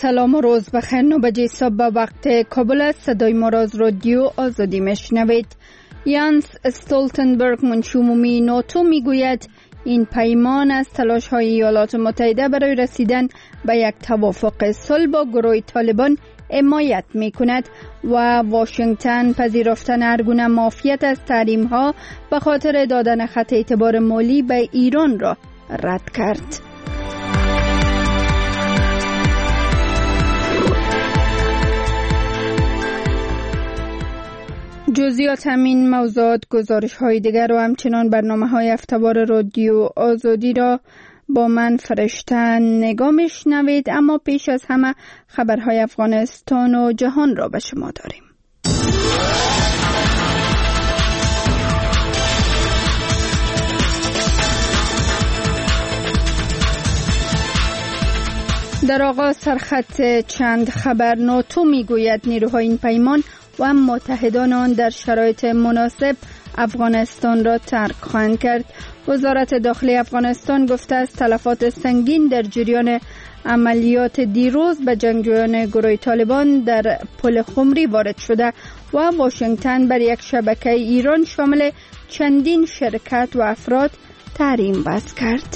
سلام و روز بخیر. 9 بجه صبح به وقت کابل است. صدای ما را از رادیو آزادی میشنوید. یانس استولتنبرگ منشی عمومی ناتو میگوید این پیمان از تلاش‌های ایالات متحده برای رسیدن به یک توافق صلح با گروه طالبان حمایت می‌کند و واشنگتن پذیرفتن هر گونه معافیت از تحریم‌ها به خاطر دادن خط اعتبار مالی به ایران را رد کرد. جزئیات همین موضوعات، گزارش‌های دیگر و همچنان برنامه‌های هفته‌وار رادیو آزادی را با من فرشته نگاه میشنوید، اما پیش از همه خبرهای افغانستان و جهان را به شما داریم. در آغاز سرخط چند خبر. ناتو میگوید نیروهای این پیمان و متحدان آن در شرایط مناسب افغانستان را ترک خواهند کرد. وزارت داخلی افغانستان گفته است تلفات سنگین در جریان عملیات دیروز به جنگجویان گروه طالبان در پل خمری وارد شده و واشنگتن بر یک شبکه ایران شامل چندین شرکت و افراد تحریم وضع کرد.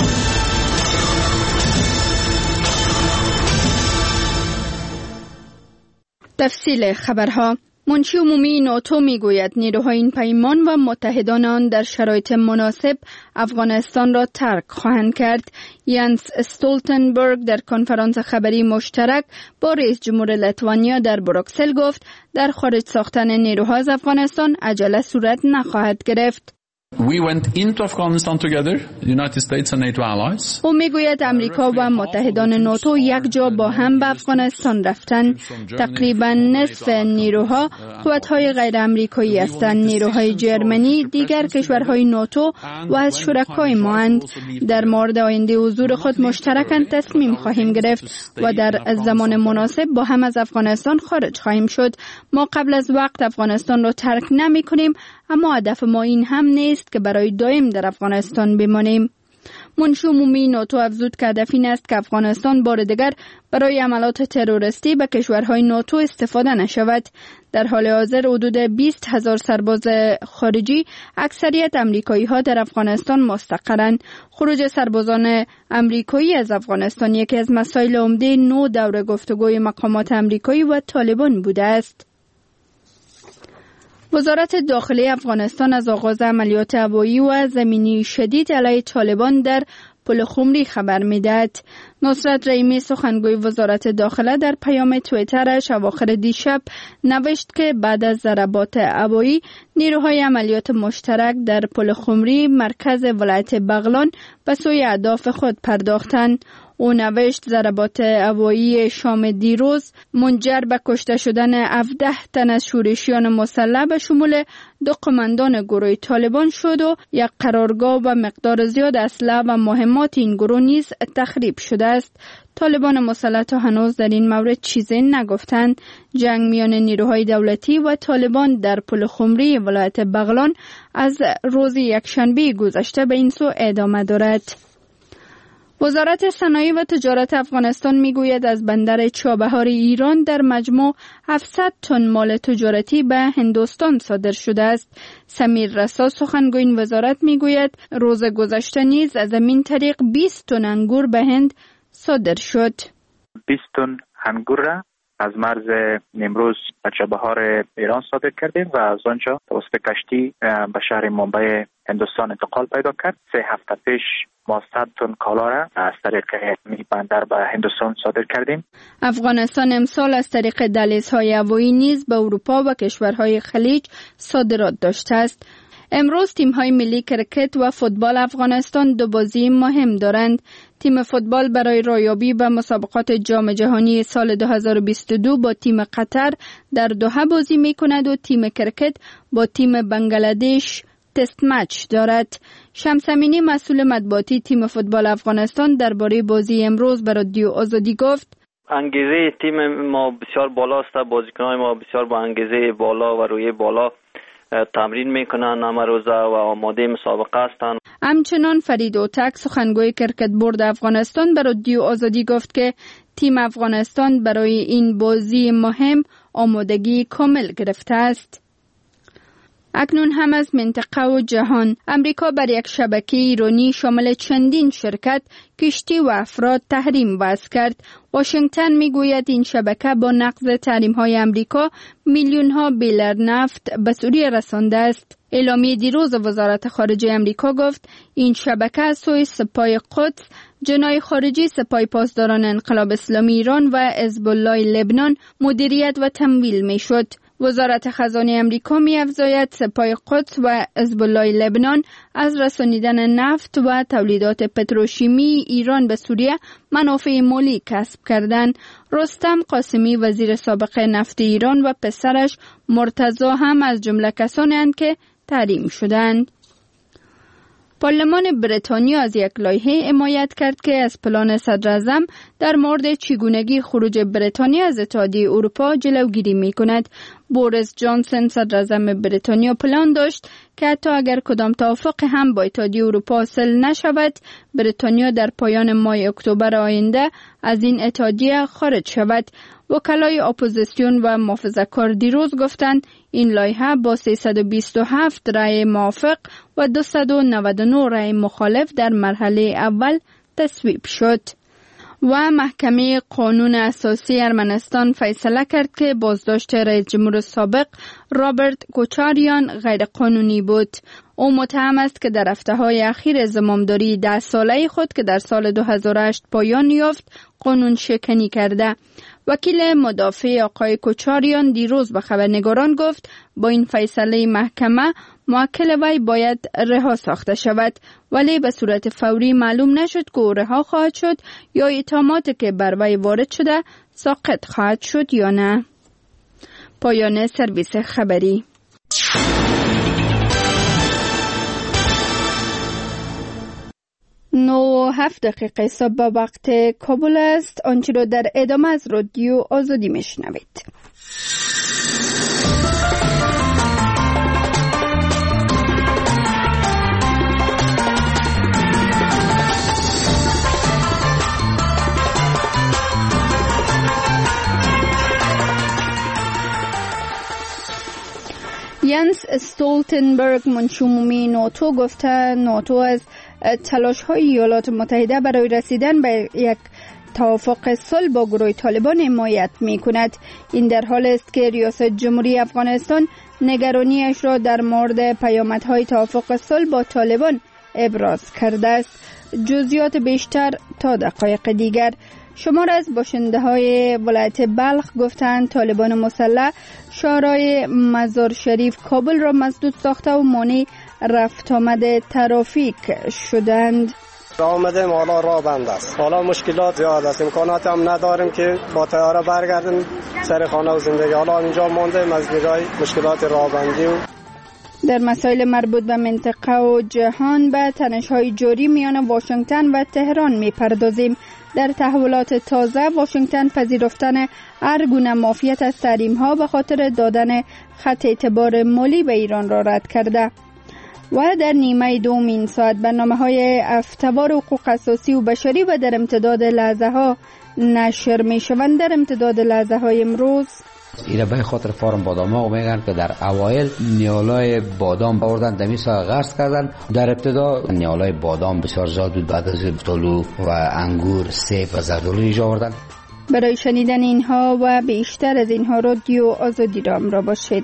تفصیل خبرها. منشی عمومی ناتو میگوید نیروهای این پیمان و متحدان آن در شرایط مناسب افغانستان را ترک خواهند کرد. یانس استولتنبرگ در کنفرانس خبری مشترک با رئیس جمهور لیتوانیا در بروکسل گفت در خارج ساختن نیروها از افغانستان عجله صورت نخواهد گرفت. We went into Afghanistan together, the United States and NATO allies. او میگوید امریکا و متحدان ناتو یک جا با هم به افغانستان رفتن. تقریبا نصف نیروها قوت‌های غیر امریکایی هستند. نیروهای جرمنی دیگر کشورهای ناتو و از شرکای ما اند. در مورد آینده حضور خود مشترکاً تصمیم خواهیم گرفت و در زمان مناسب با هم از افغانستان خارج خواهیم شد. ما قبل از وقت افغانستان را ترک نمی‌کنیم، اما هدف ما این هم نیست که برای دائم در افغانستان بمانیم. منشی عمومی ناتو افزود که هدف این است که افغانستان بار دیگر برای عملات تروریستی به کشورهای ناتو استفاده نشود. در حال حاضر حدود 20,000 سرباز خارجی، اکثریت امریکایی ها در افغانستان مستقرند. خروج سربازان امریکایی از افغانستان یکی از مسائل عمده نو دور گفتگوی مقامات امریکایی و طالبان بوده است. وزارت داخلی افغانستان از آغاز عملیات هوایی و زمینی شدید علیه طالبان در پل خمری خبر می‌دهد. نصرت رحیمی سخنگوی وزارت داخله در پیام توییترش اواخر دیشب نوشت که بعد از ضربات هوایی نیروهای عملیات مشترک در پل خمری مرکز ولایت بغلان به سوی اهداف خود پرداختند. او نوشت ضربات هوایی شام دیروز منجر به کشته شدن 17 تن از شورشیان مسلح به شمول 2 قماندان گروه طالبان شد و یک قرارگاه و مقدار زیاد اسلحه و مهمات این گروه نیز تخریب شده است. طالبان مسلح تا هنوز در این مورد چیزی نگفتند. جنگ میان نیروهای دولتی و طالبان در پل خمری ولایت بغلان از روز یکشنبه گذشته به این سو ادامه دارد. وزارت صنایع و تجارت افغانستان میگوید از بندر چابهار ایران در مجموع 700 تن مال تجارتی به هندوستان صادر شده است. سمیر رسا سخنگوی این وزارت میگوید روز گذشته نیز از این طریق 20 تن انگور به هند صادر شد. 20 تن انگور را از مرز نیمروز به چابهار ایران صادر کردیم و از آنجا توسط کشتی به شهر ممبئی هندوستان انتقال پیدا کرد. 3 هفته پیش ما 100 تن کالا را از طریق بندر به هندوستان صادر کردیم. افغانستان امسال از طریق دهلیزهای هوایی نیز به اروپا و کشورهای خلیج صادرات داشته است. امروز تیم‌های ملی کرکت و فوتبال افغانستان 2 بازی مهم دارند. تیم فوتبال برای رایابی به مسابقات جام جهانی سال 2022 با تیم قطر در دوحه بازی می‌کند و تیم کرکت با تیم بنگلادش تست مچ دارد. شمس امینی مسئول مطبوعاتی تیم فوتبال افغانستان درباره بازی امروز به رادیو آزادی گفت: انگیزه تیم ما بسیار بالاست، بازیکنان ما بسیار با انگیزه بالا و روی بالا تمرین میکنن همه روزه و آماده مسابقه هستند. همچنان فرید اوتک سخنگوی کرکت بورد افغانستان به رادیو آزادی گفت که تیم افغانستان برای این بازی مهم آمادگی کامل گرفته است. اکنون هم از منطقه و جهان. امریکا بر یک شبکه ایرانی شامل چندین شرکت، کشتی و افراد تحریم وضع کرد. واشنگتن میگوید این شبکه با نقض تحریم‌های امریکا میلیون‌ها بیلر نفت به سوریه رسانده است. اعلامیه دیروز وزارت خارجه امریکا گفت این شبکه از سوی سپاه قدس، جناح خارجی سپاه پاسداران انقلاب اسلامی ایران و حزب الله لبنان مدیریت و تمویل میشد. وزارت خزانه امریکا می‌افزاید سپاه قدس و حزب الله لبنان از رسانیدن نفت و تولیدات پتروشیمی ایران به سوریه منافع مالی کسب کردند. رستم قاسمی وزیر سابق نفت ایران و پسرش مرتضی هم از جمله کسانی اند که تحریم شدند. پارلمان بریتانیا از یک لایحه حمایت کرد که از پلان صدراعظم در مورد چگونگی خروج بریتانیا از اتحادیه اروپا جلوگیری می‌کند. بوریس جانسن صدراعظم بریتانیا پلان داشت که حتی اگر کدام توافق هم با اتحادیه اروپا حاصل نشود، بریتانیا در پایان ماه اکتبر آینده از این اتحادیه خارج شود. وکلای اپوزیسیون و محافظه‌کار دیروز گفتند این لایحه با 327 رأی موافق و 299 رأی مخالف در مرحله اول تصویب شد. و محکمه قانون اساسی ارمنستان فیصله کرد که بازداشت رئیس جمهور سابق رابرت کوچاریان غیر قانونی بود. او متهم است که در هفته‌های اخیر زمامداری 10 ساله خود که در سال 2008 پایان یافت قانون شکنی کرده. وکیل مدافع آقای کوچاریان دیروز به خبرنگاران گفت با این فیصله محکمه موکل وی باید رها ساخته شود، ولی به صورت فوری معلوم نشد که او رها خواهد شد یا اتهاماتی که بر وی وارد شده ساقط خواهد شد یا نه. پایان سرویس خبری. 9:07 صبح به وقت کابل است. آنچه را در ادامه از رادیو آزادی میشنوید. ینس استولتنبرگ منشی عمومی ناتو گفته ناتو از تلاش‌های ایالات متحده برای رسیدن به یک توافق صلح با گروه طالبان حمایت می‌کند. این در حال است که ریاست جمهوری افغانستان نگرانیش را در مورد پیامدهای توافق صلح با طالبان ابراز کرده است. جزئیات بیشتر تا دقایق دیگر. شمار از باشنده‌های ولایت بلخ گفتند طالبان مسلح شهرهای مزار شریف کابل را مسدود ساخته و مانع رفت آمد ترافیک شدند. آمدیم حالا راه بند است. حالا مشکلات زیاد است. امکانات هم نداریم که با طیاره برگردیم سر خانه و زندگی. حالا اینجا ماندیم از جای مشکلات راه بندی. در مسائل مربوط به منطقه و جهان به تنش‌های جاری میان واشنگتن و تهران می‌پردازیم. در تحولات تازه واشنگتن پذیرفتن هر گونه معافیت از تحریم‌ها به خاطر دادن خط اعتبار مالی به ایران را رد کرده. و در نیمه دوم این ساعت برنامه‌های هفته‌وار حقوق اساسی و بشری و در امتداد لحظه‌ها نشر می‌شوند. در امتداد لحظه‌های امروز ایره به خاطر فارم بادام ها میگن که در اوایل نیالای بادام آوردن دمیسا غرس کردن. در ابتدا نیالای بادام بسیار زیاد بود، بعد از طلوع و انگور، سیب و زردالو ایجا آوردن. برای شنیدن اینها و بیشتر از اینها رادیو آزادی را همراه باشید.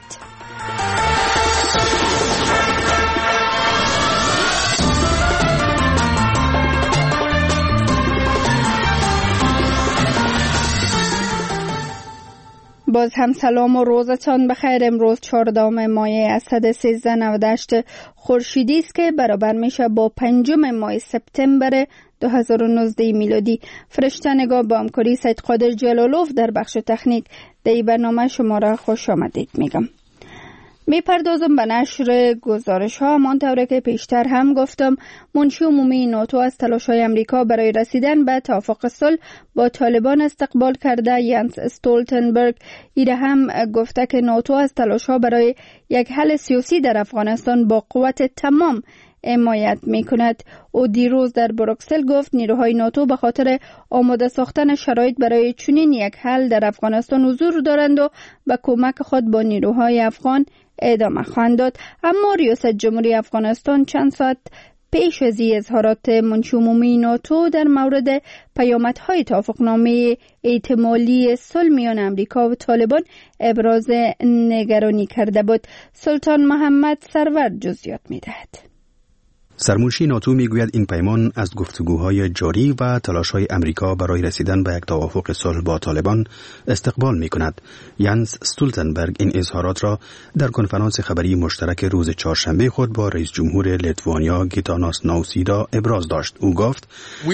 باز هم سلام و روزتان بخیر. امروز 14 ماه اسد 1398 خورشیدی است که برابر میشه با 5 ماه سپتامبر 2019 میلادی. فرشته نگاه با همکاری سید قادر جلالوف در بخش تکنیک در این برنامه شما را خوش آمدید میگم. میپردازم به نشر گزارش ها. همانطور که پیشتر هم گفتم منشی عمومی ناتو از تلاش‌های امریکا برای رسیدن به توافق صلح با طالبان استقبال کرده. ینس استولتنبرگ ایره هم گفته که ناتو از تلاش‌ها برای یک حل سیاسی در افغانستان با قوت تمام حمایت می‌کند. او دیروز در بروکسل گفت نیروهای ناتو به خاطر آماده ساختن شرایط برای چنین یک حل در افغانستان حضور دارند و به کمک خود با نیروهای افغان ادامه خواهند داد. اما ریاست جمهوری افغانستان چند ساعت پیش از اظهارات منشی عمومی ناتو در مورد پیامدهای توافقنامه احتمالی صلح میان امریکا و طالبان ابراز نگرانی کرده بود. سلطان محمد سرور جزئیات می‌دهد. سرمنشی ناتو میگوید این پیمان از گفتگوهای جاری و تلاش‌های امریکا برای رسیدن به یک توافق صلح با طالبان استقبال می‌کند. یانس استولتنبرگ این اظهارات را در کنفرانس خبری مشترک روز چهارشنبه خود با رئیس جمهور لیتوانیا گیتاناس ناوسیدا ابراز داشت. او گفت: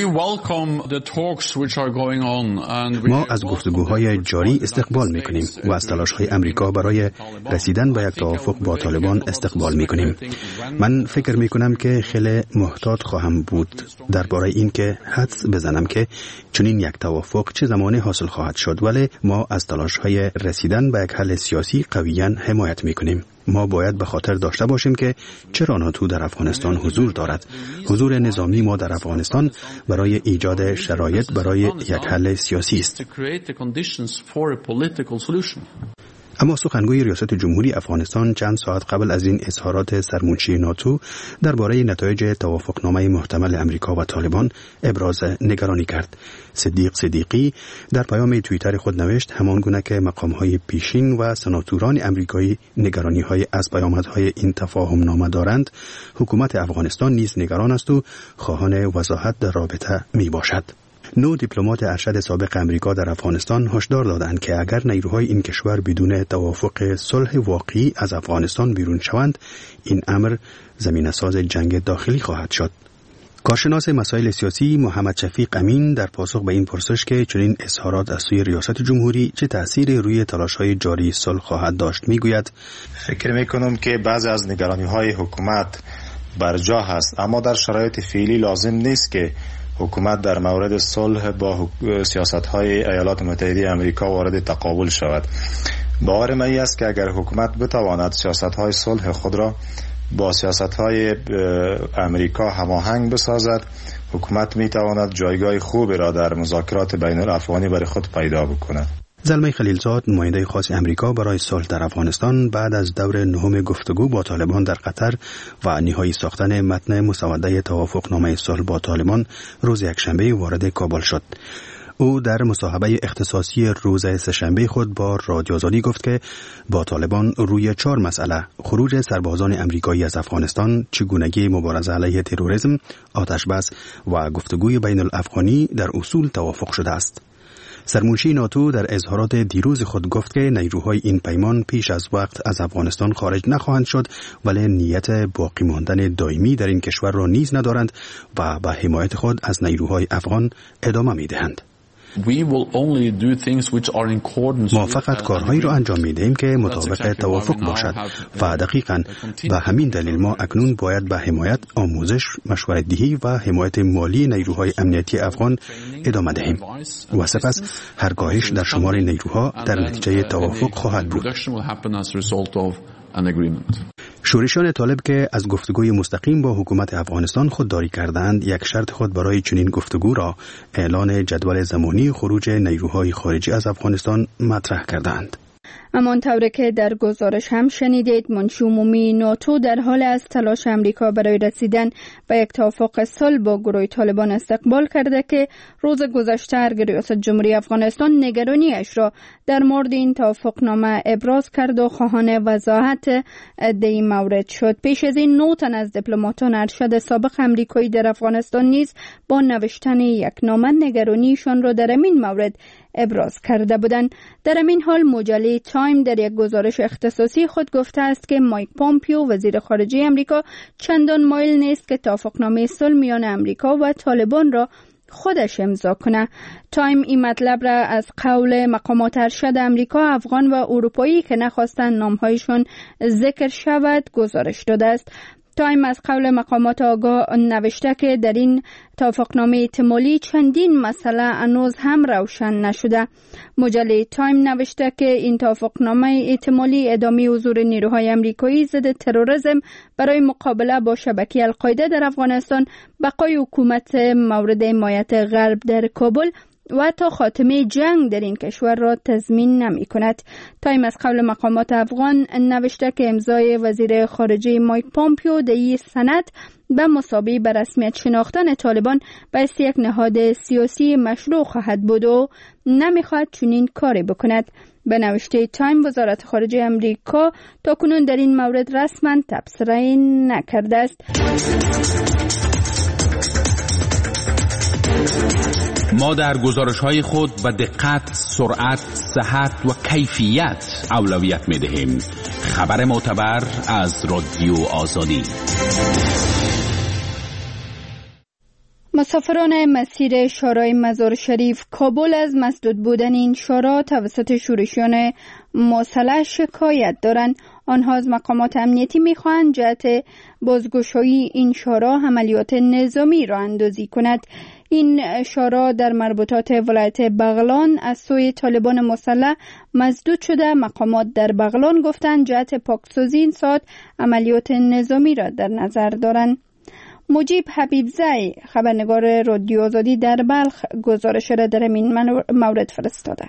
ما از گفتگوهای جاری استقبال می‌کنیم و از تلاش‌های امریکا برای رسیدن به یک توافق با طالبان استقبال می‌کنیم. من فکر می‌کنم که خیلی محتاط خواهم بود درباره این که حدس بزنم که چنین یک توافق چه زمانی حاصل خواهد شد، ولی ما از تلاش‌های رسیدن به یک حل سیاسی قویاً حمایت می‌کنیم. ما باید به خاطر داشته باشیم که چرا ناتو در افغانستان حضور دارد. حضور نظامی ما در افغانستان برای ایجاد شرایط برای یک حل سیاسی است. اما سخنگوی ریاست جمهوری افغانستان چند ساعت قبل از این اظهارات سرمنشی ناتو درباره نتایج توافقنامه محتمل امریکا و طالبان ابراز نگرانی کرد. صدیق صدیقی در پیام توییتر خود نوشت: همانگونه که مقام‌های پیشین و سناتوران امریکایی نگرانی‌های از پیامدهای این تفاهم نامه دارند، حکومت افغانستان نیز نگران است و خواهان وضاحت در رابطه میباشد. 9 دیپلمات ارشد سابق امریکا در افغانستان هشدار دادند که اگر نیروهای این کشور بدون توافق صلح واقعی از افغانستان بیرون شوند، این امر زمینه‌ساز جنگ داخلی خواهد شد. کارشناس مسائل سیاسی محمد شفیق امین در پاسخ به این پرسش که چنین اظهارات از سوی ریاست جمهوری چه تأثیری روی تلاش‌های جاری صلح خواهد داشت میگوید: فکر می‌کنم که بعضی از نگرانی‌های حکومت برجا هست، اما در شرایط فعلی لازم نیست که حکومت در مورد صلح با سیاست‌های ایالات متحده آمریکا وارد تقابل شود. باور من است که اگر حکومت بتواند سیاست‌های صلح خود را با سیاست‌های آمریکا هماهنگ بسازد، حکومت می‌تواند جایگاه خوبی را در مذاکرات بین‌الافغانی برای خود پیدا بکند. زلمه خلیلزاد، نماینده خاص امریکا برای صلح در افغانستان، بعد از دور نهم گفتگو با طالبان در قطر و نهایی ساختن متن مسوده توافقنامه صلح با طالبان روز یکشنبه وارد کابل شد. او در مصاحبه اختصاصی روز سه‌شنبه خود با رادیو آزادی گفت که با طالبان روی 4 مسئله: خروج سربازان امریکایی از افغانستان، چگونگی مبارزه علیه تروریسم، آتش بس و گفتگوی بین الافغانی در اصول توافق شده است. سرمنشی ناتو در اظهارات دیروز خود گفت که نیروهای این پیمان پیش از وقت از افغانستان خارج نخواهند شد، ولی نیت باقی ماندن دائمی در این کشور را نیز ندارند و به حمایت خود از نیروهای افغان ادامه می‌دهند. ما فقط کارهایی را انجام می‌دهیم که مطابق توافق باشد و دقیقاً به همین دلیل ما اکنون باید به حمایت، آموزش، مشورت‌دهی و حمایت مالی نیروهای امنیتی افغان ادامه دهیم و سپس هر کاهش در شمار نیروها در نتیجه توافق خواهد بود. شورشیان طالب که از گفتگوی مستقیم با حکومت افغانستان خودداری کردند، یک شرط خود برای چنین گفتگو را اعلان جدول زمانی خروج نیروهای خارجی از افغانستان مطرح کردند. همانطور که در گزارش هم شنیدید، منشی عمومی ناتو در حال از تلاش امریکا برای رسیدن به یک توافق صلح با گروه طالبان استقبال کرده که روز گذشته ریاست جمهوری افغانستان نگرانیش را در مورد این توافقنامه ابراز کرد و خواهان وضاحت در این مورد شد. پیش از این 9 تن از دیپلماتان ارشد سابق امریکایی در افغانستان نیز با نوشتن یک نامه نگرانیشان را در این مورد ابراز کرده بودند. در این حال مجله تایم در یک گزارش اختصاصی خود گفته است که مایک پامپیو وزیر خارجه امریکا چندان مایل نیست که توافقنامه صلح میان امریکا و طالبان را خودش امضا کنه. تایم این مطلب را از قول مقامات ارشد امریکا، افغان و اروپایی که نخواستند نامهایشان ذکر شود گزارش داده است. تایم از قول مقامات آگاه نوشته که در این توافقنامه احتمالی چندین مسئله هنوز هم روشن نشده. مجله تایم نوشته که این توافقنامه احتمالی ادامه حضور نیروهای آمریکایی ضد تروریسم برای مقابله با شبکه القاعده در افغانستان، بقای حکومت مورد حمایت غرب در کابل و تا خاتمه جنگ در این کشور را تضمین نمی کند. تایم از قول مقامات افغان نوشته که امضای وزیر خارجه مایک پامپیو در این سند به مثابه به رسمیت شناختن طالبان باعث یک نهاد سیاسی مشروع خواهد بود و نمیخواهد چنین کاری بکند. به نوشته تایم وزارت خارجه امریکا تاکنون در این مورد رسما تبصره نکرده است. ما در گزارش‌های خود به دقت، سرعت، صحت و کیفیت اولویت می‌دهیم. خبر معتبر از رادیو آزادی. مسافران مسیر شورای مزار شریف کابل از مسدود بودن این شورا توسط شورشیان مسلح شکایت دارند. آنها از مقامات امنیتی می‌خواهند جهت بازگشایی این شورا عملیات نظامی را اندازی کند. این شورا در مربوطات ولایت بغلان از سوی طالبان مسلح مسدود شده. مقامات در بغلان گفتند جهت پاکسازی این ساعت عملیات نظامی را در نظر دارند. مجیب حبیبزی خبرنگار رادیو آزادی در بلخ گزارش را در این مورد فرستاده.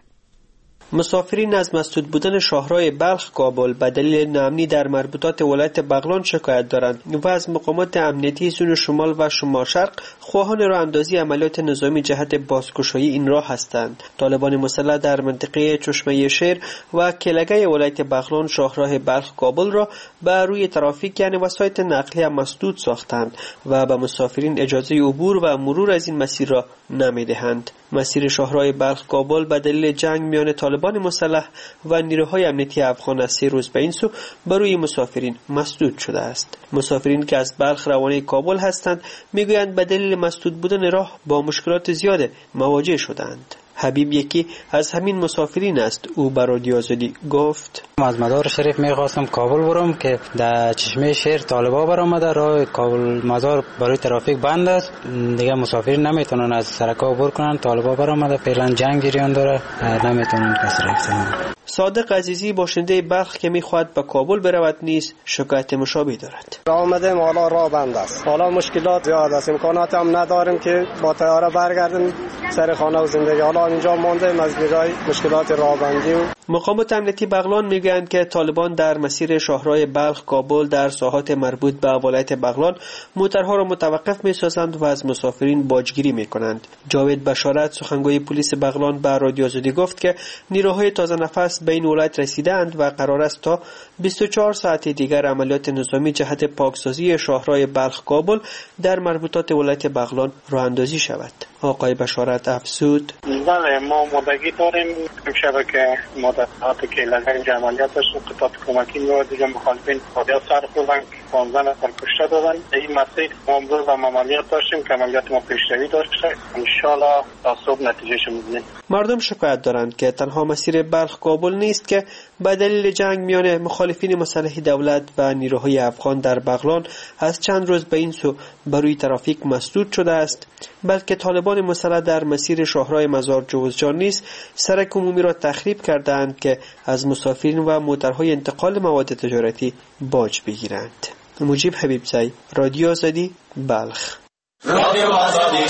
مسافرین از مسدود بودن شاهراه بلخ کابل به دلیل ناامنی در مربوطات ولایت بغلان شکایت دارند و از مقامات امنیتی زون شمال و شمال شرق خواهان راه اندازی عملیات نظامی جهت بازگشایی این راه هستند. طالبان مسلح در منطقه چشمه شیر و کلگه ولایت بغلان شاهراه بلخ کابل را به روی ترافیک یعنی وسایط نقلیه مسدود ساختند و به مسافرین اجازه عبور و مرور از این مسیر را نمیدهند. مسیر شاهراه بلخ کابل به دلیل جنگ میان طالبان مسلح و نیروهای امنیتی افغان از 3 روز به این سو برای مسافرین مسدود شده است. مسافرین که از بلخ روانه کابل هستند میگویند به دلیل مسدود بودن راه با مشکلات زیاد مواجه شدند. حبیب یکی از همین مسافرین است. او بر رادیو آزادی گفت: از مزار شریف میخواستم کابل برم که در چشمه شیر طالبا برآمده، راه کابل مزار برای ترافیک بند است، دیگه مسافرین نمیتونن از سرکا عبور کنن. طالبا برآمده، فعلا جنگ جریان داره، نمیتونن کسی راه کنن. صادق عزیزی باشنده بلخ که میخواد به کابل برود نیز شکایت مشابه دارد. آمدیم حالا راه بند است، حالا مشکلات زیاد است، امکانات هم نداریم که با طیاره برگردیم سر خانه و زندگی. حالا اینجا ماندیم از دیگه مشکلات راه بندی. مقامات امنیتی بغلان میگویند که طالبان در مسیر شاهراه بلخ کابل در ساحات مربوط به ولایت بغلان موترها را متوقف میسازند و از مسافرین باجگیری میکنند. جاوید بشارت سخنگوی پلیس بغلان به رادیو آزادی گفت که نیروهای تازه نفس به این ولایت رسیدند و قرار است تا 24 ساعت دیگر عملیات نظامی جهت پاکسازی شاهراه بلخ کابل در مربوطات ولایت بغلان راه اندازی شود. آقای بشارت افزود: بله، ما مدگی داریم شبکه مدت که لگن عملیات داشت و قطعات کمکی می‌ورد دیگه مخالفین فعالیت سر خوردن 15 نفر کشته دادن. این مسیر ما امروز هم عملیات داشتیم که عملیات ما پیشروی داشته، انشالله تا صبح نتیجهش می‌بینیم. مردم شکایت دارند که تنها مسیر بلخ کابل نیست که به دلیل جنگ میان مخالفین مسلح دولت و نیروهای افغان در بغلان از چند روز به این سو برای ترافیک مسدود شده است، بلکه طالبان مسلح در مسیر شاهراه مزار جوزجان نیز سرک عمومی را تخریب کردند که از مسافرین و موترهای انتقال مواد تجارتی باج بگیرند. مجیب حبیبزی، رادیو آزادی، بلخ. رادیو آزادی.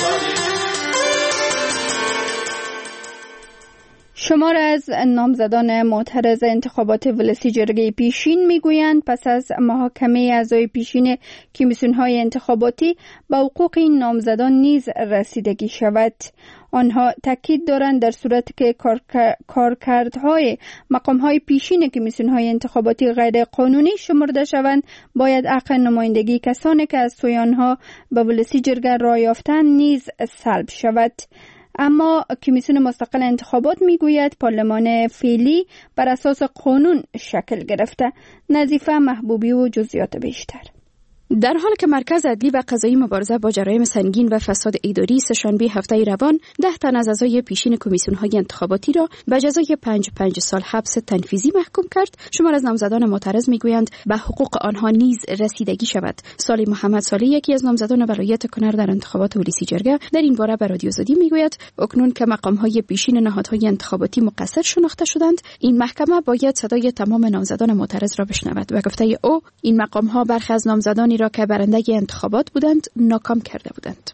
شمار از نامزدان معترض انتخابات ولسی جرگه پیشین میگویند پس از محاکمه اعضای پیشین کمیسیون‌های انتخاباتی به حقوق این نامزدان نیز رسیدگی شود. آنها تاکید دارند در صورتی که کارکردهای مقام‌های پیشین کمیسیون‌های انتخاباتی غیر قانونی شمرده شوند، باید حق نمایندگی کسانی که از سوی آنها به ولسی جرگه راه یافتند نیز سلب شود. اما کمیسیون مستقل انتخابات میگوید پارلمان فعلی بر اساس قانون شکل گرفته. نظیفه محبوبی و جزئیات بیشتر. در حالی که مرکز عدلی و قضایی مبارزه با جرایم سنگین و فساد اداری سه‌شنبه هفته روان 10 تن از اعضای پیشین کمیسیون‌های انتخاباتی را به جزای 5 سال حبس تنفیذی محکوم کرد. شمار از نامزدان معترض میگویند به حقوق آنها نیز رسیدگی شود. صالح محمد صالح، یکی از نامزدان ولایت کنر در انتخابات ولسی جرگه، در این باره به رادیو آزادی میگوید اکنون که مقام‌های پیشین نهادهای انتخاباتی مقصر شناخته شدند، این محکمه باید صدای تمام نامزدان معترض را بشنود و گفته او این مقام‌ها برخی از نامزدانی را که برنده انتخابات بودند ناکام کرده بودند.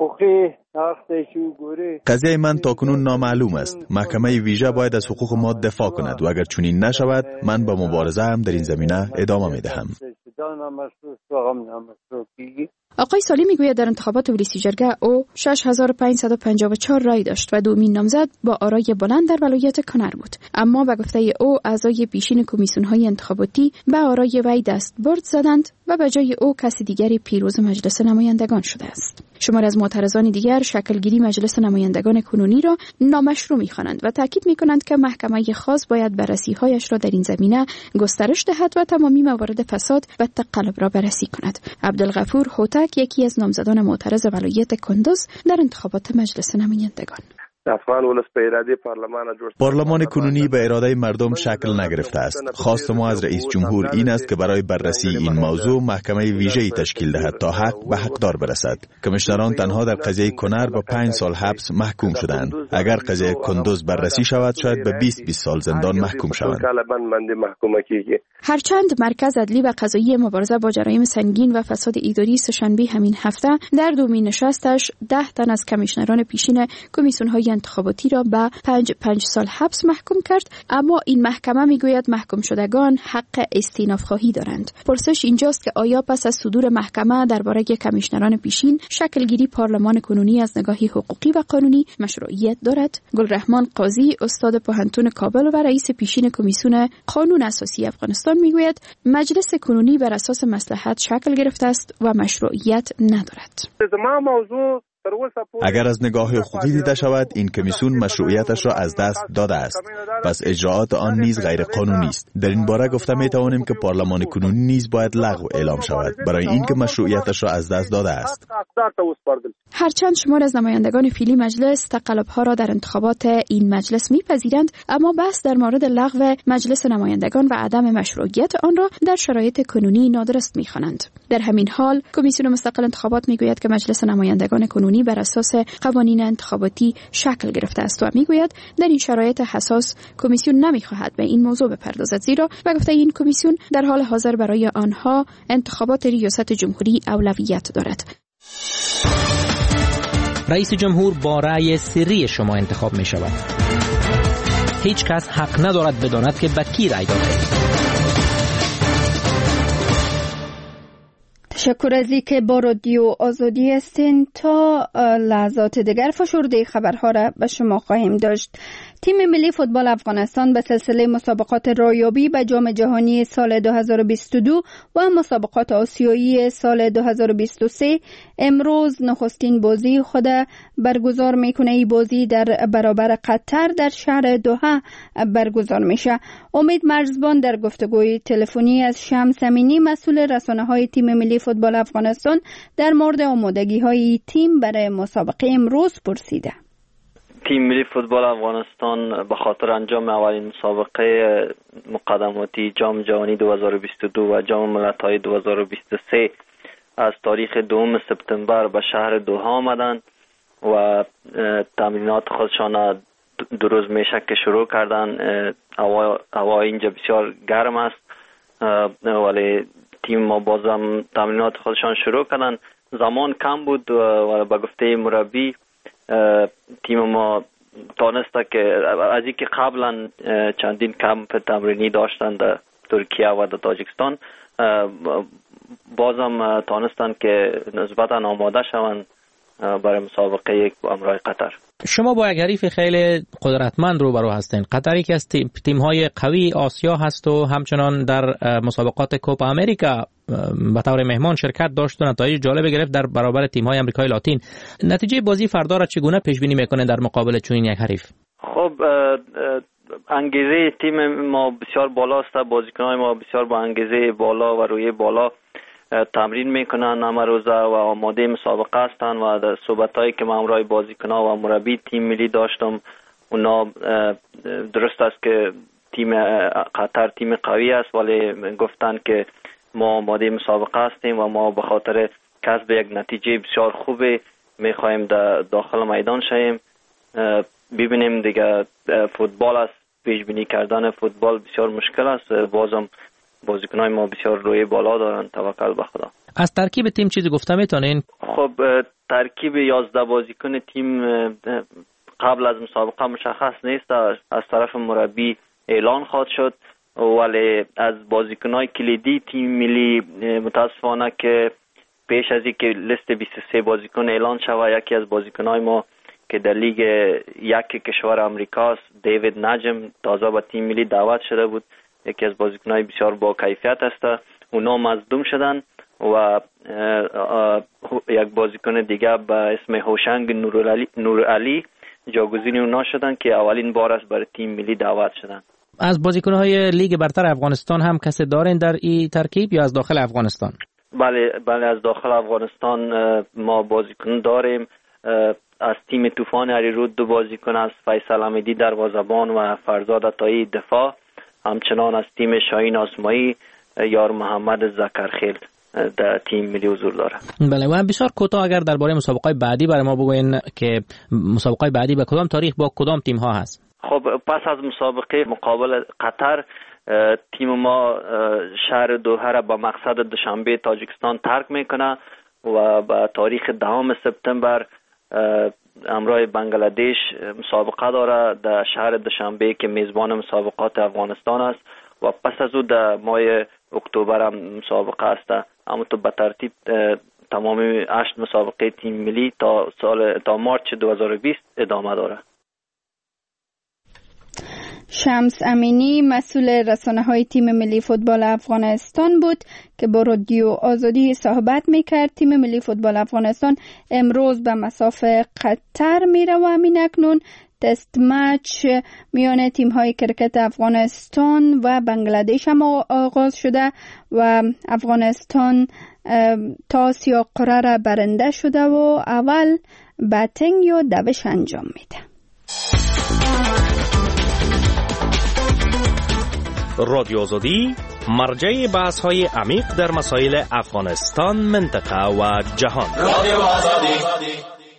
قضیه من تاکنون نامعلوم است. محکمه ویژه باید از حقوق ما دفاع کند و اگر چنین نشود من با مبارزه هم در این زمینه ادامه میدهم. آقای صالح میگوید در انتخابات ولسی جرگه او 6554 رای داشت و دومین نامزد با آرای بلند در ولایت کنر بود، اما به گفته او اعضای پیشین کمیسیون‌های انتخاباتی به آرای وی دستبرد زدند و به جای او کسی دیگری پیروز مجلس نمایندگان شده است. شمار از معترضان دیگر شکلگیری مجلس نمایندگان کنونی را نامشروع می‌خوانند و تاکید می‌کنند که محکمه خاص باید بررسی‌هایش را در این زمینه گسترش دهد و تمامی موارد فساد و تقلب را بررسی کند. عبدالغفور هوتک، یکی از نامزدان معترض ولایت کندوز در انتخابات مجلس نمایندگان: پارلمان کنونی به اراده مردم شکل نگرفته است. خواست ما از رئیس جمهور این است که برای بررسی این موضوع محکمه ویژه‌ای تشکیل دهد تا حق به حقدار برسد. کمیشنران تنها در قضیه کنر با 5 سال حبس محکوم شدند. اگر قضیه کندوز بررسی شود شاید به 20 سال زندان محکوم شوند. هرچند مرکز عدلی و قضایی مبارزه با جرایم سنگین و فساد اداری سه‌شنبه همین هفته در دومین نشستش 10 تن از کمیشنران پیشین کمیسیون‌های انتخاباتی را به 5 سال حبس محکوم کرد، اما این محکمه میگوید محکوم شدگان حق استئناف خواهی دارند. پرسش اینجاست که آیا پس از صدور محکمه درباره کمیشنران پیشین شکلگیری پارلمان کنونی از نگاه حقوقی و قانونی مشروعیت دارد؟ گلرحمان قاضی، استاد پوهنتون کابل و رئیس پیشین کمیسیون قانون اساسی افغانستان میگوید مجلس کنونی بر اساس مصلحت شکل گرفته است و مشروعیت ندارد. اگر از نگاه حقوقی دیده شود این کمیسیون مشروعیتش را از دست داده است، پس اجراعات آن نیز غیر قانونی است. در این باره گفته می توانیم که پارلمان کنونی نیز باید لغو اعلام شود برای اینکه مشروعیتش را از دست داده است. هرچند شمار از نمایندگان فعلی مجلس تقلب‌ها را در انتخابات این مجلس می‌پذیرند، اما بحث در مورد لغو مجلس نمایندگان و عدم مشروعیت آن را در شرایط کنونی نادرست می‌خوانند. در همین حال کمیسیون مستقل انتخابات می‌گوید که مجلس نمایندگان کنونی بر اساس قوانین انتخاباتی شکل گرفته است و میگوید در این شرایط حساس کمیسیون نمیخواهد به این موضوع بپردازد، زیرا و گفته این کمیسیون در حال حاضر برای آنها انتخابات ریاست جمهوری اولویت دارد. رئیس جمهور با رأی سری شما انتخاب می شود. هیچ کس حق ندارد بداند که به کی رأی داده. تشکر از اینکه با رادیو آزادی هستین. تا لحظات دیگر فشرده خبرها را به شما خواهیم داشت. تیم ملی فوتبال افغانستان به سلسله مسابقات رایابی به جام جهانی سال 2022 و مسابقات آسیایی سال 2023 امروز نخستین بازی خود برگزار میکنه. این بازی در برابر قطر در شهر دوحه برگزار میشه. امید مرزبان در گفتگوی تلفنی از شمس امینی مسئول رسانه‌های تیم ملی فوتبال افغانستان در مورد آمادگی‌های تیم برای مسابقه امروز پرسیده. تیم ملی فوتبال افغانستان به خاطر انجام اولین مسابقه مقدماتی جام جهانی 2022 و جام ملت‌های 2023 از تاریخ 2 سپتامبر به شهر دوحه آمدند و تمرینات خودشان 2 روز میشه که شروع کردن. هوا اینجا بسیار گرم است ولی تیم ما بازم تمرینات خودشان شروع کردن. زمان کم بود و به گفته مربی تیم ما تانسته که از اینکه قبلا چندین کمپ تمرینی داشتن در ترکیه و در تاجیکستان بازم تانستن که نسبتا آماده شوند برای مسابقه یک همراه قطر. شما با یک حریف خیلی قدرتمند روبرو هستین. قطر یکی از تیم‌های قوی آسیا هست و همچنان در مسابقات کوپا امریکا به طور مهمان شرکت داشت و نتایج جالب گرفت در برابر تیم‌های آمریکای لاتین. نتیجه بازی فردا را چگونه پیش بینی میکنه در مقابل چنین یک حریف؟ خب انگیزه تیم ما بسیار بالاست، بازیکن‌های ما بسیار با انگیزه بالا و روی بالا تمرین میکنن همه روزه و آماده مسابقه هستن و در صحبتایی که من همراه بازیکن‌ها و مربی تیم ملی داشتم، اونا درست است که تیم قطر تیم قوی است، ولی گفتن که ما آماده مسابقه هستیم و ما به خاطر کسب یک نتیجه بسیار خوبه میخوایم داخل میدان شویم. ببینیم دیگه فوتبال است، پیش بینی کردن فوتبال بسیار مشکل است، بازم بازیکنای ما بسیار روی بالا دارن، توکل به خدا. از ترکیب تیم چیزی گفته میتونین؟ خب ترکیب 11 بازیکن تیم قبل از مسابقه مشخص نیست، از طرف مربی اعلان خواهد شد، ولی از بازیکنای کلیدی تیم ملی متاسفانه که پیش از اینکه لیست 23 بازیکن اعلان شود، یکی از بازیکنای ما که در لیگ یک کشور امریکاست، دیوید نجم، تازه به تیم ملی دعوت شده بود، یکی از بازیکنای بسیار با کیفیت است، اونا مصدوم شدن و یک بازیکن دیگه به اسم هوشنگ نورعلی جاگزین اونا شدن که اولین بار است برای تیم ملی دعوت شدن. از بازیکن‌های لیگ برتر افغانستان هم کسی دارین در این ترکیب یا از داخل افغانستان؟ بله از داخل افغانستان ما بازیکن داریم. از تیم طوفان اریرود 2 بازیکن است، فیصل امیدی دروازه‌بان و فرزاد عطایی دفاع. همچنان از تیم شاهین آسمایی یار محمد زکرخیل در تیم ملی حضور داره. بله و بسیار کوتاه اگر درباره مسابقات بعدی برای ما بگوین که مسابقات بعدی به کدام تاریخ با کدام تیم ها هست؟ خب پس از مسابقه مقابل قطر تیم ما شهر دوحه را به مقصد دوشنبه تاجیکستان ترک میکنه و به تاریخ 10 سپتامبر همراه بنگلادش مسابقه داره در شهر دوشنبه که میزبان مسابقات افغانستان است و پس از او در ماه اکتبر هم مسابقه است. اما تو به ترتیب تمام 8 مسابقه تیم ملی تا مارچ 2020 ادامه داره. شمس امینی مسئول رسانه‌های تیم ملی فوتبال افغانستان بود که با رادیو آزادی صحبت میکرد. تیم ملی فوتبال افغانستان امروز به مسافه قطر میره و همین اکنون تست مچ میان تیم‌های کرکت افغانستان و بنگلادش هم آغاز شده و افغانستان تاس یا قره را برنده شده و اول بتنگ یا دوش انجام میده. رادیو آزادی مرجع بحث‌های عمیق در مسائل افغانستان، منطقه و جهان. رادیو آزادی.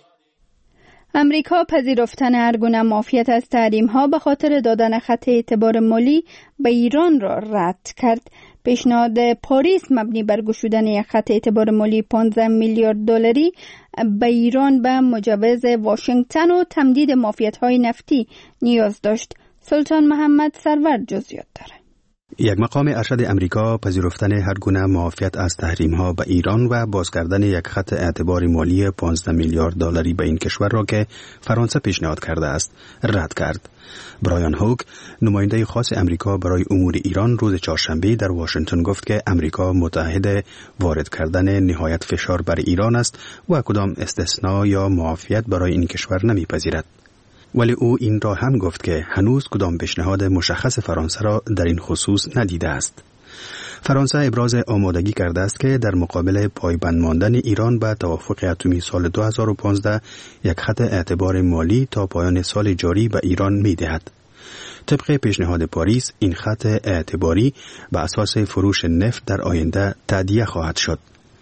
امریکا پذیرفتن هر گونه معافیت از تحریم‌ها به خاطر دادن خط اعتبار مالی به ایران را رد کرد. پیشنهاد پاریس مبنی بر گشودن یک خط اعتبار مالی 15 میلیارد دلاری به ایران به مجوز واشنگتن و تمدید معافیت‌های نفتی نیاز داشت. سلطان محمد سرور جزئیات داره. یک مقام ارشد امریکا پذیرفتن هر گونه معافیت از تحریم‌ها به ایران و باز کردن یک خط اعتبار مالی 15 میلیارد دلاری به این کشور را که فرانسه پیشنهاد کرده است رد کرد. برایان هوک، نماینده خاص امریکا برای امور ایران، روز چهارشنبه در واشنگتن گفت که امریکا متعهد وارد کردن نهایت فشار بر ایران است و کدام استثناء یا معافیت برای این کشور نمیپذیرد. ولی او این را هم گفت که هنوز کدام پیشنهاد مشخص فرانسه را در این خصوص ندیده است. فرانسه ابراز آمادگی کرده است که در مقابل پایبند ماندن ایران به توافق اتمی سال 2015 یک خط اعتبار مالی تا پایان سال جاری به ایران می‌دهد. طبق پیشنهاد پاریس این خط اعتباری به اساس فروش نفت در آینده تادیه خواهد شد.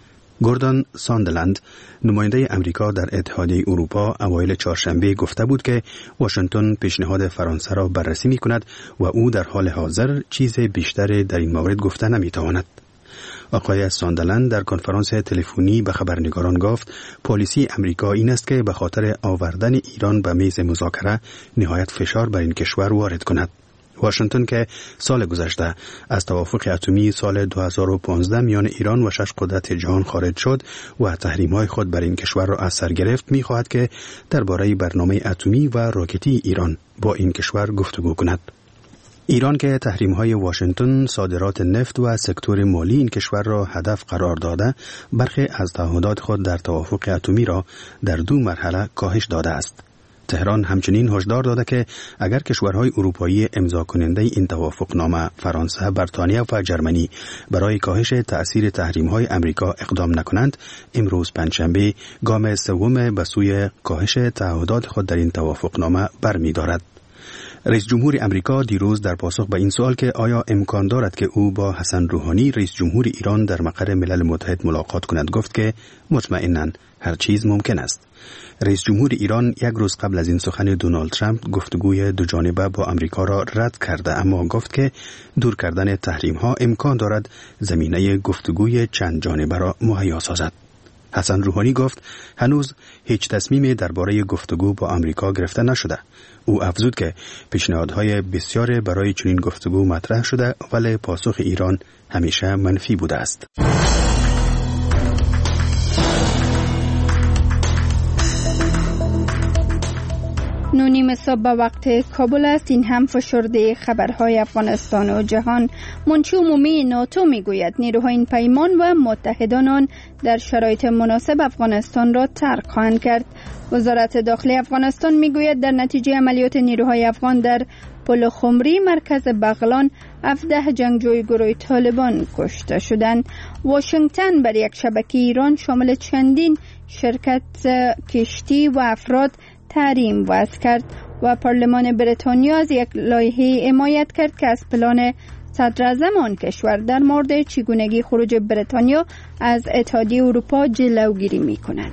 گوردون ساندلند، نماینده امریکا در اتحادیه اروپا، اوایل چهارشنبه گفته بود که واشنگتن پیشنهاد فرانسه را بررسی می‌کند و او در حال حاضر چیز بیشتری در این مورد گفته نمی‌تواند. آقای ساندلند در کنفرانس تلفنی به خبرنگاران گفت پالیسی امریکا این است که به خاطر آوردن ایران به میز مذاکره نهایت فشار بر این کشور وارد کند. واشنگتن که سال گذشته از توافق اتمی سال 2015 میان ایران و 6 قدرت جهان خارج شد و تحریم‌های خود بر این کشور را از سر گرفت، می‌خواهد که درباره برنامه اتمی و راکتی ایران با این کشور گفتگو کند. ایران که تحریم‌های واشنگتن صادرات نفت و سکتور مالی این کشور را هدف قرار داده، برخی از تعهدات خود در توافق اتمی را در 2 مرحله کاهش داده است. تهران همچنین هشدار داده که اگر کشورهای اروپایی امضا کننده این توافقنامه فرانسه، بریتانیا و جرمنی برای کاهش تأثیر تحریم‌های امریکا اقدام نکنند، امروز پنجشنبه گام سوم به سوی کاهش تعهدات خود در این توافقنامه برمی‌دارد. رئیس جمهور امریکا دیروز در پاسخ به این سوال که آیا امکان دارد که او با حسن روحانی رئیس جمهور ایران در مقر ملل متحد ملاقات کند گفت که مطمئناً هر چیز ممکن است. رئیس جمهور ایران یک روز قبل از این سخن دونالد ترامپ گفتگوی دو جانبه با امریکا را رد کرده، اما گفت که دور کردن تحریم ها امکان دارد زمینه گفتگوی چند جانبه را مهیا سازد. حسن روحانی گفت هنوز هیچ تصمیمی درباره گفتگو با آمریکا گرفته نشده. او افزود که پیشنهادهای بسیار برای چنین گفتگو مطرح شده ولی پاسخ ایران همیشه منفی بوده است. نونیم صبح به وقت کابل است. این هم فشرده خبرهای افغانستان و جهان. منشی عمومی ناتو میگوید نیروهای این پیمان و متحدان آن در شرایط مناسب افغانستان را ترک خواهند کرد. وزارت داخلی افغانستان میگوید در نتیجه عملیات نیروهای افغان در پل خمری مرکز بغلان 17 جنگجوی گروه طالبان کشته شدند. واشنگتن بر یک شبکه ایران شامل چندین شرکت کشتی و افراد تحریم وضع کرد و پارلمان بریتانیا از یک لایحه حمایت کرد که از پلان صدر اعظم آن کشور در مورد چگونگی خروج بریتانیا از اتحادیه اروپا جلوگیری می‌کند.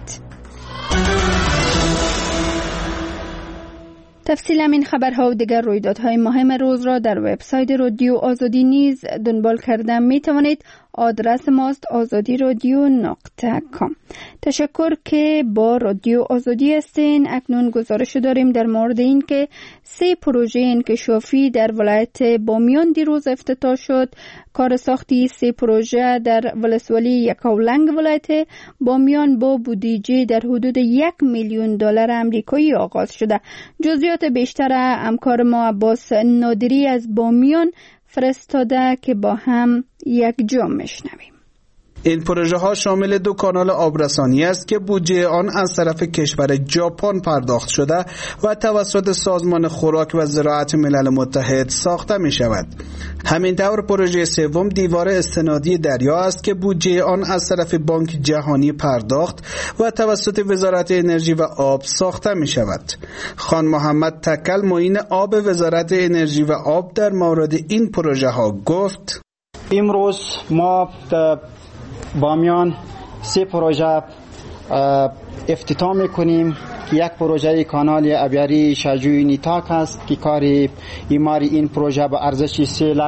تفصیل این خبرها و دیگر رویدادهای مهم روز را در وبسایت رادیو آزادی نیز دنبال کردن می توانید. آدرس ماست azadi.radio.com. تشکر که با رادیو آزادی هستین. اکنون گزارش داریم در مورد این که 3 پروژه انکشافی در ولایت بامیان دیروز افتتاح شد. کار ساختی 3 پروژه در ولسوالی یکاولنگ ولایت بامیان با بودجه در حدود $1,000,000 آمریکایی آغاز شده. جزئیات بیشتر همکار ما عباس نادری از بامیان فرستاده که با هم یک جا میشنویم. این پروژه ها شامل 2 کانال آبرسانی است که بودجه آن از طرف کشور ژاپن پرداخت شده و توسط سازمان خوراک و زراعت ملل متحد ساخته می شود. همینطور پروژه سوم دیوار استنادی دریا است که بودجه آن از طرف بانک جهانی پرداخت و توسط وزارت انرژی و آب ساخته می شود. خان محمد تکل معین آب وزارت انرژی و آب در مورد این پروژه ها گفت: امروز ما بامیان 3 پروژه افتتاح میکنیم. یک پروژه کانال ابیاری شجوی نیتاک است که کار ایماری این پروژه به ارزش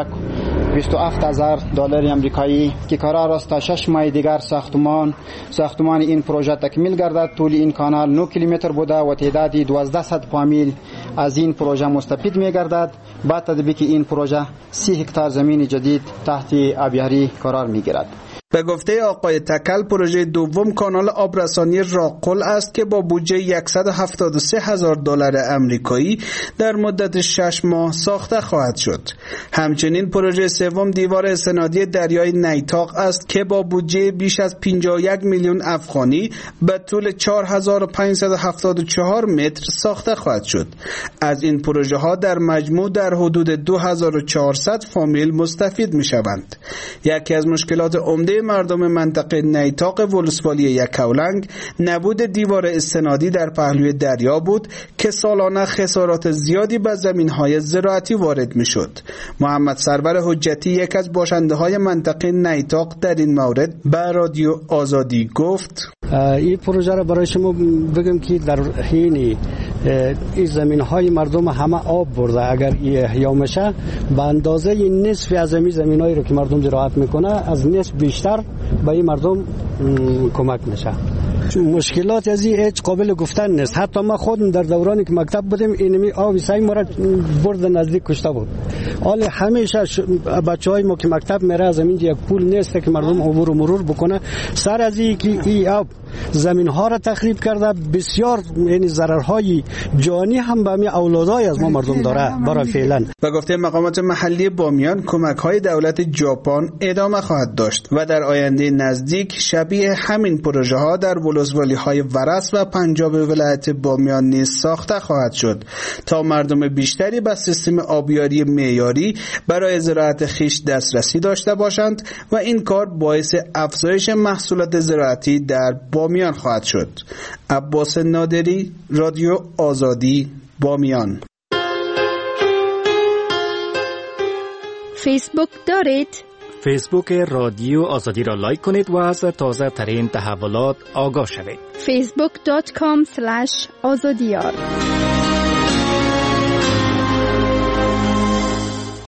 $270,000 آمریکایی که قرار است تا 6 ماه دیگر ساختمان این پروژه تکمیل گردد. طول این کانال 9 کیلومتر بوده و تعداد 1200 فامیل از این پروژه مستفید می گردد. با تطبیق این پروژه 30 هکتار زمین جدید تحت آبیاری قرار می گیرد. به گفته آقای تکل پروژه دوم کانال آبرسانی راقل است که با بودجه $173,000 آمریکایی در مدت 6 ماه ساخته خواهد شد. همچنین پروژه سوم دیوار استنادی دریای نیتاق است که با بودجه بیش از 51 میلیون افغانی به طول 4574 متر ساخته خواهد شد. از این پروژه ها در مجموع در حدود 2400 فامیل مستفید می شوند. یکی از مشکلات عمده مردم منطقه نیتاق ولسوالی یکاولنگ نبود دیوار استنادی در پهلوی دریا بود که سالانه خسارات زیادی به زمین‌های زراعتی وارد می‌شد. محمد سرور حجتی یک از باشنده‌های منطقه نیتاق در این مورد به رادیو آزادی گفت: این پروژه را برای شما بگم که در حین این زمین‌های مردم همه آب برده. اگر احیا میشه به اندازه نصف از زمین‌هایی رو که مردم زراعت میکنه از نصف بیشتر به این مردم کمک میشه. مشکلات از این هیچ قابل گفتن نیست. حتی ما خودم در دورانی که مکتب بودیم اینمی آب سعی ما را برد نزدیک کشته بود. حال همیشه بچهای ما که مکتب میره از این یک پول نیست که مردم عبور و مرور بکنه. سر از این که این آب زمین ها را تخریب کرده، بسیار یعنی ضررهای جانی هم به همین اولادای از ما مردم داره برای فعلا. و گفته مقامات محلی بامیان کمک های دولت ژاپن ادامه خواهد داشت و در آینده نزدیک شبیه همین پروژه ها در ولسوالی های ورس و پنجاب ولایت بامیان نیز ساخته خواهد شد تا مردم بیشتری به سیستم آبیاری معیاری برای زراعت خیش دسترسی داشته باشند و این کار باعث افزایش محصولات زراعتی در بامیان خواهد شد. عباس نادری، رادیو آزادی، بامیان. فیسبوک دارید؟ فیسبوک رادیو آزادی را لایک کنید و از تازه ترین تحولات آگاه شوید. facebook.com/azadiyar